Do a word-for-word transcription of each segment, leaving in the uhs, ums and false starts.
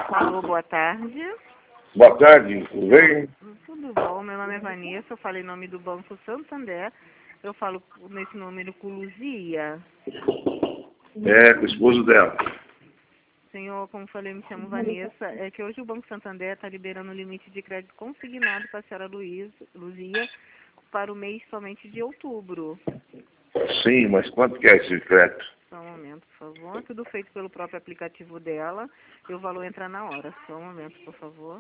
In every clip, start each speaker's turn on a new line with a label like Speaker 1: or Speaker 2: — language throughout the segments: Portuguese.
Speaker 1: Alô, boa tarde.
Speaker 2: Boa tarde, tudo bem?
Speaker 1: Tudo bom, meu nome é Vanessa, eu falo em nome do Banco Santander. Eu falo nesse número com Luzia.
Speaker 2: É, com o esposo dela.
Speaker 1: Senhor, como falei, me chamo Vanessa. É que hoje o Banco Santander está liberando o limite de crédito consignado para a senhora Luiz, Luzia para o mês somente de outubro.
Speaker 2: Sim, mas quanto que é esse crédito?
Speaker 1: Só um momento, por favor. Tudo feito pelo próprio aplicativo dela. E o valor entra na hora. Só um momento, por favor.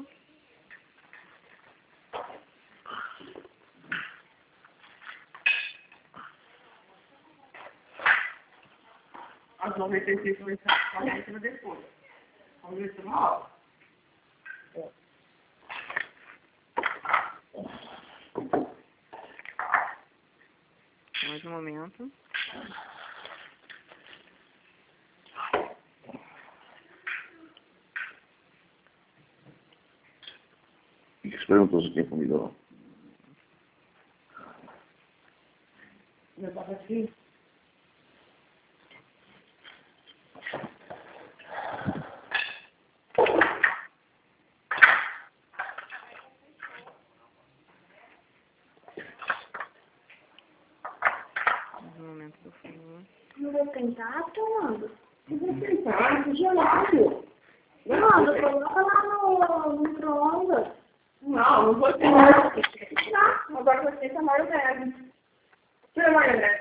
Speaker 3: As noventa e seis começam a pagar isso depois. Vamos ver se uma hora.
Speaker 1: Mais um momento.
Speaker 2: Você perguntou se tinha comida ou não.
Speaker 3: Eu tava aqui.
Speaker 1: Mais um momento, por favor.
Speaker 4: Não vou tentar, tomando.
Speaker 3: Eu vou tentar, tô gelado.
Speaker 4: Tomando, coloca lá no micro-ondas.
Speaker 3: Não, não vou tentar. Não, agora você tá maionese. Tira a maionese.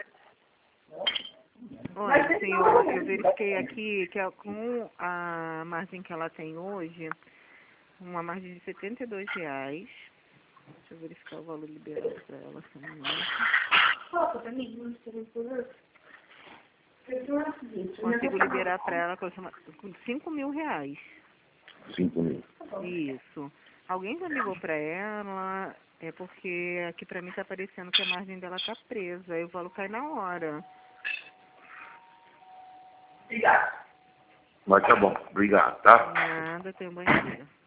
Speaker 1: Olha, senhor, eu verifiquei aqui que é com a margem que ela tem hoje, uma margem de setenta e dois reais. Deixa eu verificar o valor liberado para ela. Só um momento.
Speaker 4: Coloca pra mim, não sei por
Speaker 1: Consigo liberar para ela com cinco mil reais.
Speaker 2: Cinco mil.
Speaker 1: Isso. Alguém já ligou para ela? É porque aqui para mim tá aparecendo que a margem dela tá presa. Aí o valor cai na hora.
Speaker 3: Obrigado.
Speaker 2: Mas tá bom, obrigado, tá?
Speaker 1: Nada, tenho um bom dia.